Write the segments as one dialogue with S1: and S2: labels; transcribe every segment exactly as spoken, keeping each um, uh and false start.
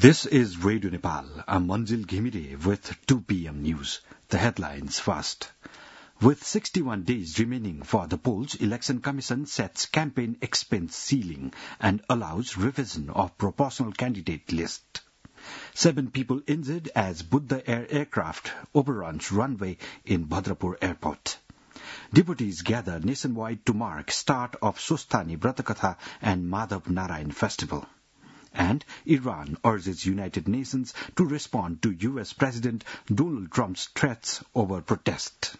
S1: This is Radio Nepal. I'm Manjil Ghimire with two p m news. The headlines first. With sixty-one days remaining for the polls, Election Commission sets campaign expense ceiling and allows revision of proportional candidate list. Seven people injured as Buddha Air aircraft overruns runway in Bhadrapur Airport. Devotees gather nationwide to mark start of Sostani Vratakatha and Madhav Narayan Festival. And Iran urges United Nations to respond to U S President Donald Trump's threats over protest.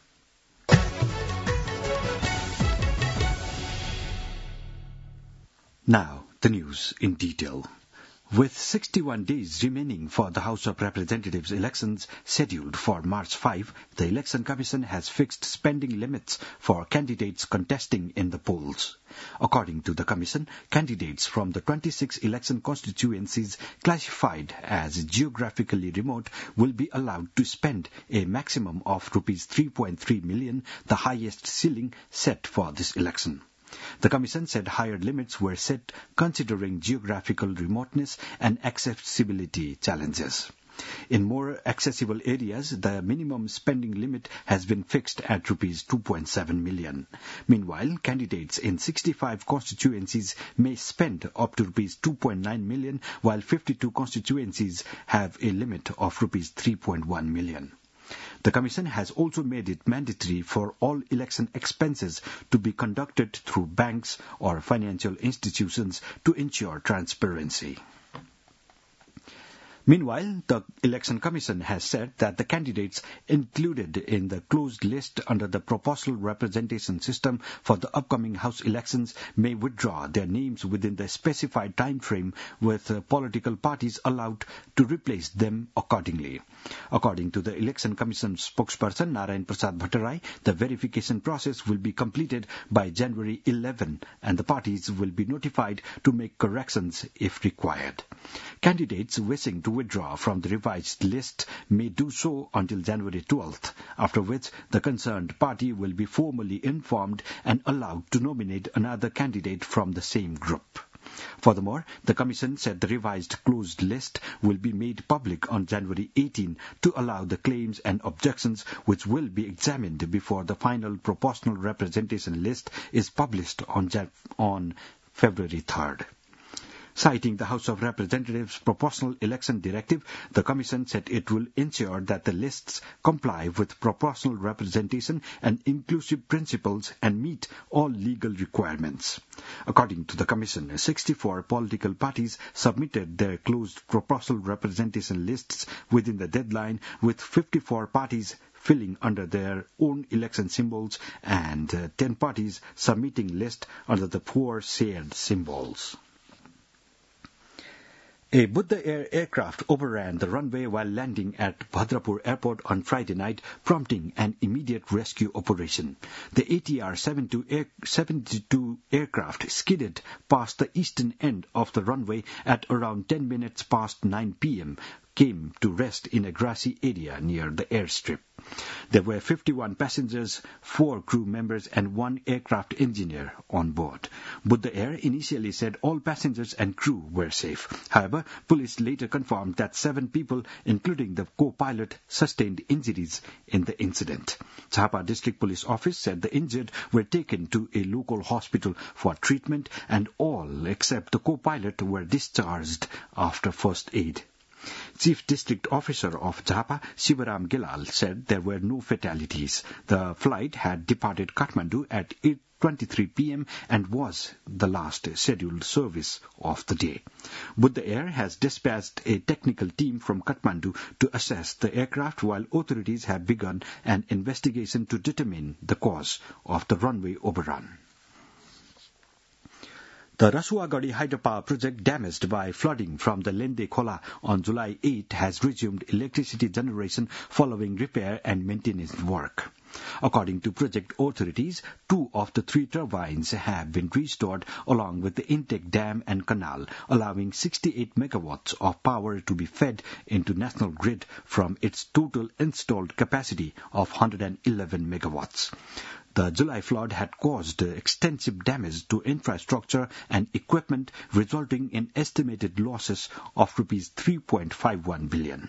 S1: Now, the news in detail. With sixty-one days remaining for the House of Representatives elections scheduled for March fifth, the Election Commission has fixed spending limits for candidates contesting in the polls. According to the Commission, candidates from the twenty-six election constituencies classified as geographically remote will be allowed to spend a maximum of rupees three point three million, the highest ceiling set for this election. The Commission said higher limits were set considering geographical remoteness and accessibility challenges. In more accessible areas, the minimum spending limit has been fixed at rupees two point seven million. Meanwhile, candidates in sixty-five constituencies may spend up to rupees two point nine million, while fifty-two constituencies have a limit of rupees three point one million. The Commission has also made it mandatory for all election expenses to be conducted through banks or financial institutions to ensure transparency. Meanwhile, the Election Commission has said that the candidates included in the closed list under the proportional representation system for the upcoming House elections may withdraw their names within the specified time frame, with uh, political parties allowed to replace them accordingly. According to the Election Commission spokesperson Narayan Prasad Bhattarai, the verification process will be completed by January eleventh and the parties will be notified to make corrections if required. Candidates wishing to withdraw from the revised list may do so until January twelfth, after which the concerned party will be formally informed and allowed to nominate another candidate from the same group. Furthermore, the Commission said the revised closed list will be made public on January eighteenth to allow the claims and objections, which will be examined before the final proportional representation list is published on, Jan- on February third. Citing the House of Representatives Proportional Election Directive, the Commission said it will ensure that the lists comply with proportional representation and inclusive principles and meet all legal requirements. According to the Commission, sixty-four political parties submitted their closed proportional representation lists within the deadline, with fifty-four parties filling under their own election symbols and uh, ten parties submitting lists under the four shared symbols. A Buddha Air aircraft overran the runway while landing at Bhadrapur Airport on Friday night, prompting an immediate rescue operation. The A T R seventy-two aircraft skidded past the eastern end of the runway at around ten minutes past nine p m, came to rest in a grassy area near the airstrip. There were fifty-one passengers, four crew members and one aircraft engineer on board. Buddha Air initially said all passengers and crew were safe. However, police later confirmed that seven people, including the co-pilot, sustained injuries in the incident. Jhapa District Police Office said the injured were taken to a local hospital for treatment and all except the co-pilot were discharged after first aid. Chief District Officer of Jhapa, Sivaram Gilal, said there were no fatalities. The flight had departed Kathmandu at eight twenty-three p m and was the last scheduled service of the day. Buddha Air has dispatched a technical team from Kathmandu to assess the aircraft, while authorities have begun an investigation to determine the cause of the runway overrun. The Rasuagadi hydropower project, damaged by flooding from the Lende Khola on July eighth, has resumed electricity generation following repair and maintenance work. According to project authorities, two of the three turbines have been restored along with the intake dam and canal, allowing sixty-eight megawatts of power to be fed into national grid from its total installed capacity of one hundred eleven megawatts. The July flood had caused extensive damage to infrastructure and equipment, resulting in estimated losses of rupees three point five one billion.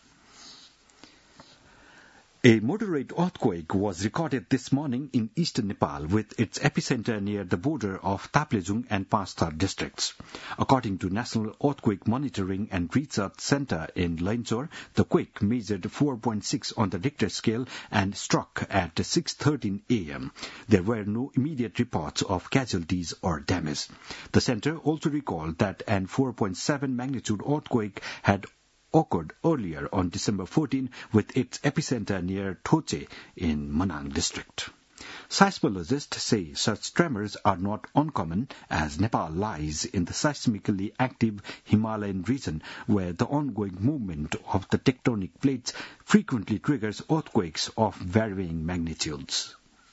S1: A moderate earthquake was recorded this morning in eastern Nepal, with its epicenter near the border of Taplejung and Panstar districts. According to National Earthquake Monitoring and Research Center in Leinchor, the quake measured four point six on the Richter scale and struck at six thirteen a m. There were no immediate reports of casualties or damage. The center also recalled that an four point seven magnitude earthquake had occurred earlier on December fourteenth, with its epicenter near Thoche in Manang district. Seismologists say such tremors are not uncommon, as Nepal lies in the seismically active Himalayan region, where the ongoing movement of the tectonic plates frequently triggers earthquakes of varying magnitudes.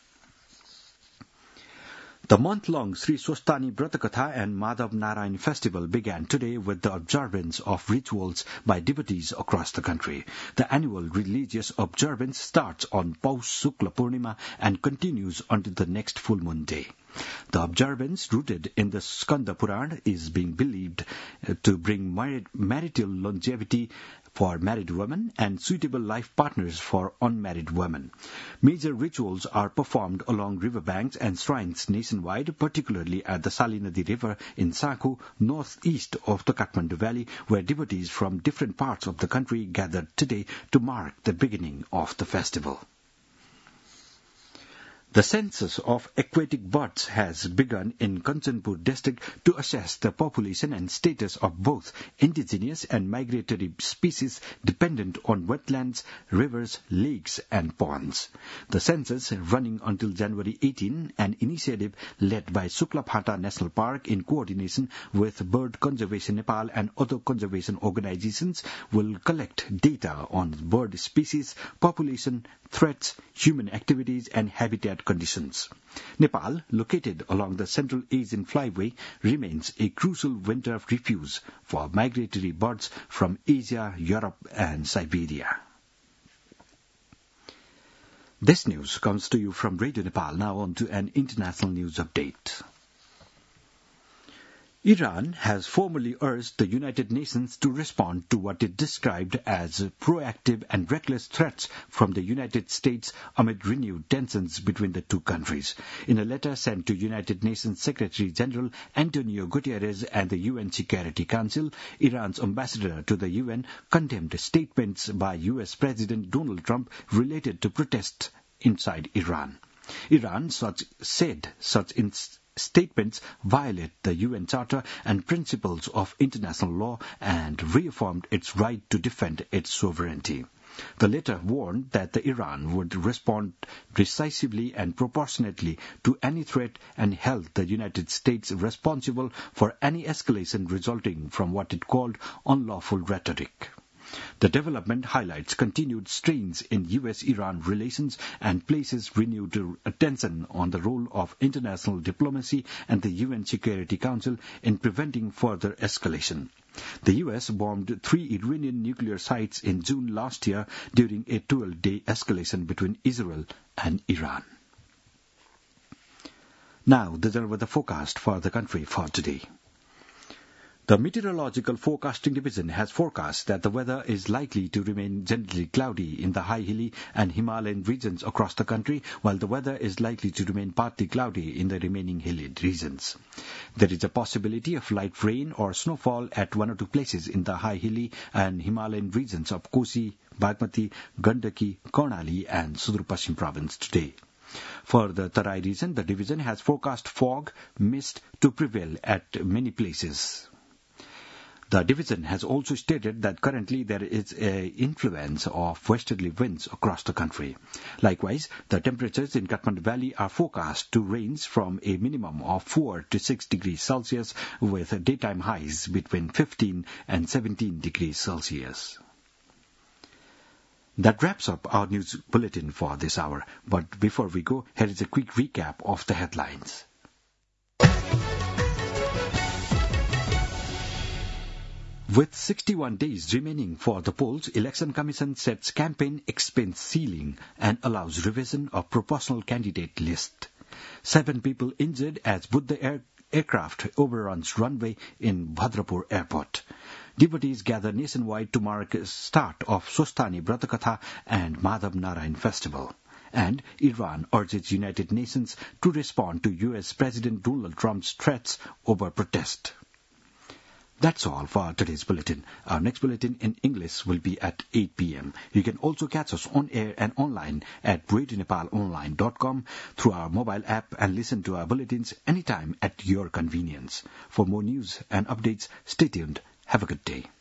S1: The month-long Sri Swastani Vratakatha and Madhav Narayan festival began today with the observance of rituals by devotees across the country. The annual religious observance starts on Paus Shukla Purnima and continues until the next full moon day. The observance, rooted in the Skanda Purana, is being believed to bring marit- marital longevity for married women and suitable life partners for unmarried women. Major rituals are performed along riverbanks and shrines nationwide, particularly at the Sali Nadi River in Sakhu, northeast of the Kathmandu Valley, where devotees from different parts of the country gathered today to mark the beginning of the festival. The census of aquatic birds has begun in Kanchanpur district to assess the population and status of both indigenous and migratory species dependent on wetlands, rivers, lakes and ponds. The census, running until January eighteenth, an initiative led by Sukla Phata National Park in coordination with Bird Conservation Nepal and other conservation organizations, will collect data on bird species, population, threats, human activities and habitat conditions. Nepal, located along the Central Asian Flyway, remains a crucial winter refuge for migratory birds from Asia, Europe and Siberia. This news comes to you from Radio Nepal. Now on to an international news update. Iran has formally urged the United Nations to respond to what it described as proactive and reckless threats from the United States amid renewed tensions between the two countries. In a letter sent to United Nations Secretary General Antonio Guterres and the U N Security Council, Iran's ambassador to the U N condemned statements by U S President Donald Trump related to protests inside Iran. Iran such said such instances Statements violate the U N Charter and principles of international law and reaffirmed its right to defend its sovereignty. The letter warned that the Iran would respond decisively and proportionately to any threat and held the United States responsible for any escalation resulting from what it called unlawful rhetoric. The development highlights continued strains in U S Iran relations and places renewed attention on the role of international diplomacy and the U N Security Council in preventing further escalation. The U S bombed three Iranian nuclear sites in June last year during a twelve-day escalation between Israel and Iran. Now, the weather forecast for the country for today. The Meteorological Forecasting Division has forecast that the weather is likely to remain generally cloudy in the high hilly and Himalayan regions across the country, while the weather is likely to remain partly cloudy in the remaining hilly regions. There is a possibility of light rain or snowfall at one or two places in the high hilly and Himalayan regions of Kosi, Bagmati, Gandaki, Karnali and Sudur Paschim province today. For the Tarai region, the division has forecast fog, mist to prevail at many places. The division has also stated that currently there is an influence of westerly winds across the country. Likewise, the temperatures in Kathmandu Valley are forecast to range from a minimum of four to six degrees Celsius with daytime highs between fifteen and seventeen degrees Celsius. That wraps up our news bulletin for this hour. But before we go, here is a quick recap of the headlines. With sixty-one days remaining for the polls, Election Commission sets campaign expense ceiling and allows revision of proportional candidate list. Seven people injured as Buddha air aircraft overruns runway in Bhadrapur Airport. Devotees gather nationwide to mark the start of Swasthani Vratakatha and Madhav Narayan Festival. And Iran urges United Nations to respond to U S President Donald Trump's threats over protest. That's all for today's bulletin. Our next bulletin in English will be at eight p.m. You can also catch us on air and online at radio nepal online dot com through our mobile app and listen to our bulletins anytime at your convenience. For more news and updates, stay tuned. Have a good day.